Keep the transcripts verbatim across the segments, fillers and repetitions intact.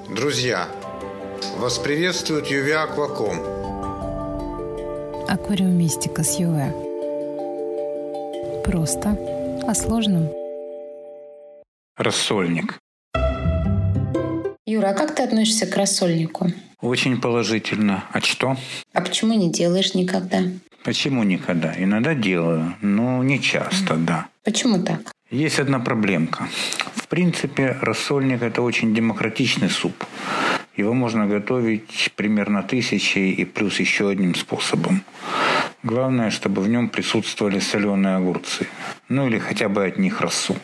Друзья, вас приветствует ю ви Aquacom. Аквариумистика с ю ви. Просто о сложном. Рассольник. Юра, а как ты относишься к рассольнику? Очень положительно. А что? А почему не делаешь никогда? Почему никогда? Иногда делаю, но не часто, да. Почему так? Есть одна проблемка. В принципе, рассольник – это очень демократичный суп. Его можно готовить примерно тысячей и плюс еще одним способом. Главное, чтобы в нем присутствовали соленые огурцы. Ну или хотя бы от них рассу.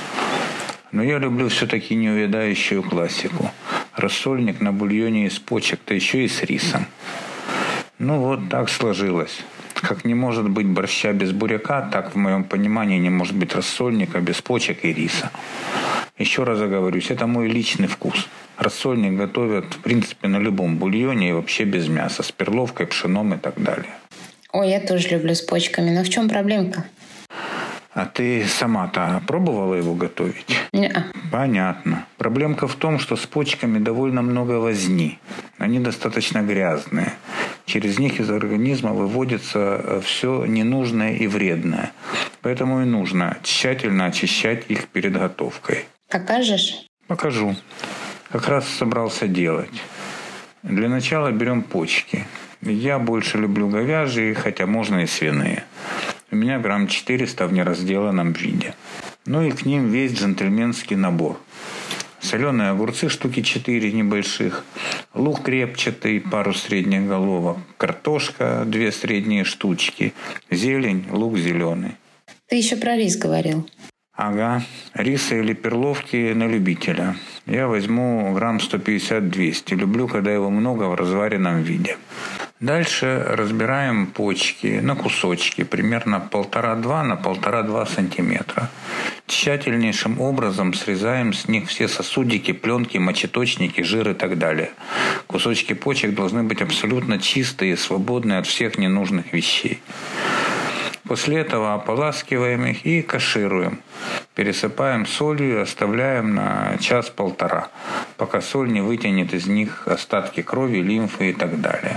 Но я люблю все-таки неувядающую классику. Рассольник на бульоне из почек, да еще и с рисом. Ну вот так сложилось. Как не может быть борща без буряка, так в моем понимании не может быть рассольника без почек и риса. Еще раз оговорюсь, это мой личный вкус. Рассольник готовят, в принципе, на любом бульоне и вообще без мяса, с перловкой, пшеном и так далее. Ой, я тоже люблю с почками, но в чем проблемка? А ты сама-то пробовала его готовить? Не-а. Понятно. Проблемка в том, что с почками довольно много возни. Они достаточно грязные. Через них из организма выводится все ненужное и вредное. Поэтому и нужно тщательно очищать их перед готовкой. Покажешь? Покажу. Как раз собрался делать. Для начала берем почки. Я больше люблю говяжьи, хотя можно и свиные. У меня грамм четыреста в неразделанном виде. Ну и к ним весь джентльменский набор. Соленые огурцы штуки четыре небольших, лук репчатый, пару средних головок, картошка две средние штучки, зелень, лук зеленый. Ты еще про рис говорил. Ага, риса или перловки на любителя. Я возьму грамм сто пятьдесят - двести. Люблю, когда его много в разваренном виде. Дальше разбираем почки на кусочки, примерно полтора-два на полтора-два сантиметра. Тщательнейшим образом срезаем с них все сосудики, пленки, мочеточники, жир и так далее. Кусочки почек должны быть абсолютно чистые, свободные от всех ненужных вещей. После этого ополаскиваем их и кашируем. Пересыпаем солью и оставляем на час-полтора, пока соль не вытянет из них остатки крови, лимфы и так далее.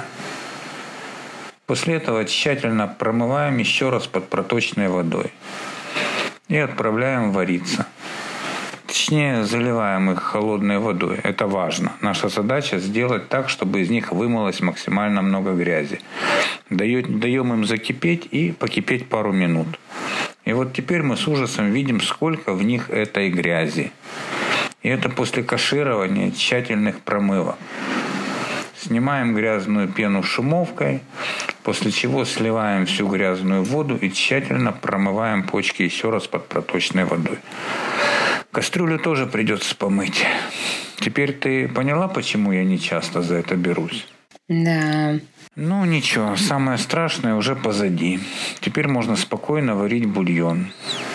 После этого тщательно промываем еще раз под проточной водой и отправляем вариться. Точнее, заливаем их холодной водой. Это важно. Наша задача сделать так, чтобы из них вымылось максимально много грязи. Даем им закипеть и покипеть пару минут. И вот теперь мы с ужасом видим, сколько в них этой грязи. И это после каширования, тщательных промывок. Снимаем грязную пену шумовкой, после чего сливаем всю грязную воду и тщательно промываем почки еще раз под проточной водой. Кастрюлю тоже придется помыть. Теперь ты поняла, почему я не часто за это берусь? Да. Ну ничего, самое страшное уже позади. Теперь можно спокойно варить бульон.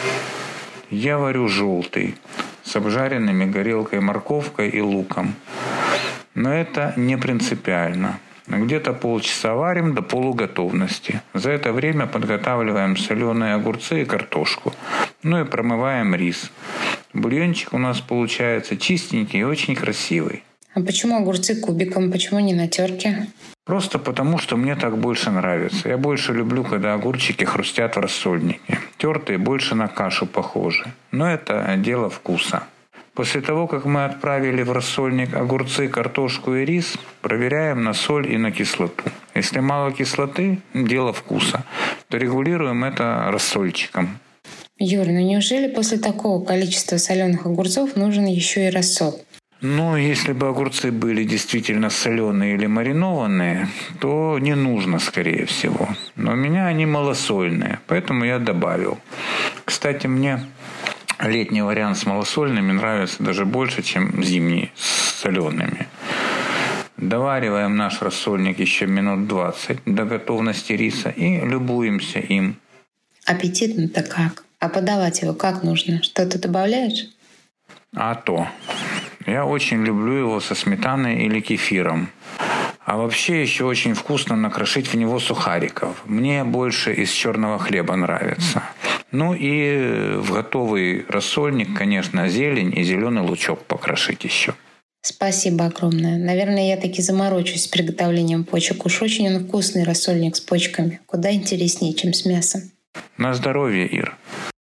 Я варю желтый, с обжаренными горелкой морковкой и луком. Но это не принципиально. Где-то полчаса варим до полуготовности. За это время подготавливаем соленые огурцы и картошку. Ну и промываем рис. Бульончик у нас получается чистенький и очень красивый. А почему огурцы кубиком? Почему не на терке? Просто потому, что мне так больше нравится. Я больше люблю, когда огурчики хрустят в рассольнике. Тертые больше на кашу похожи. Но это дело вкуса. После того, как мы отправили в рассольник огурцы, картошку и рис, проверяем на соль и на кислоту. Если мало кислоты, дело вкуса, то регулируем это рассольчиком. Юр, ну неужели после такого количества соленых огурцов нужен еще и рассол? Ну, если бы огурцы были действительно соленые или маринованные, то не нужно, скорее всего. Но у меня они малосольные, поэтому я добавил. Кстати, мне летний вариант с малосольными нравится даже больше, чем зимний с солеными. Довариваем наш рассольник еще минут двадцать до готовности риса и любуемся им. Аппетитно-то как? А подавать его как нужно? Что-то добавляешь? А то. Я очень люблю его со сметаной или кефиром. А вообще еще очень вкусно накрошить в него сухариков. Мне больше из черного хлеба нравится. Ну и в готовый рассольник, конечно, зелень и зеленый лучок покрошить еще. Спасибо огромное. Наверное, я таки заморочусь с приготовлением почек. Уж очень он вкусный, рассольник с почками. Куда интереснее, чем с мясом. На здоровье, Ир.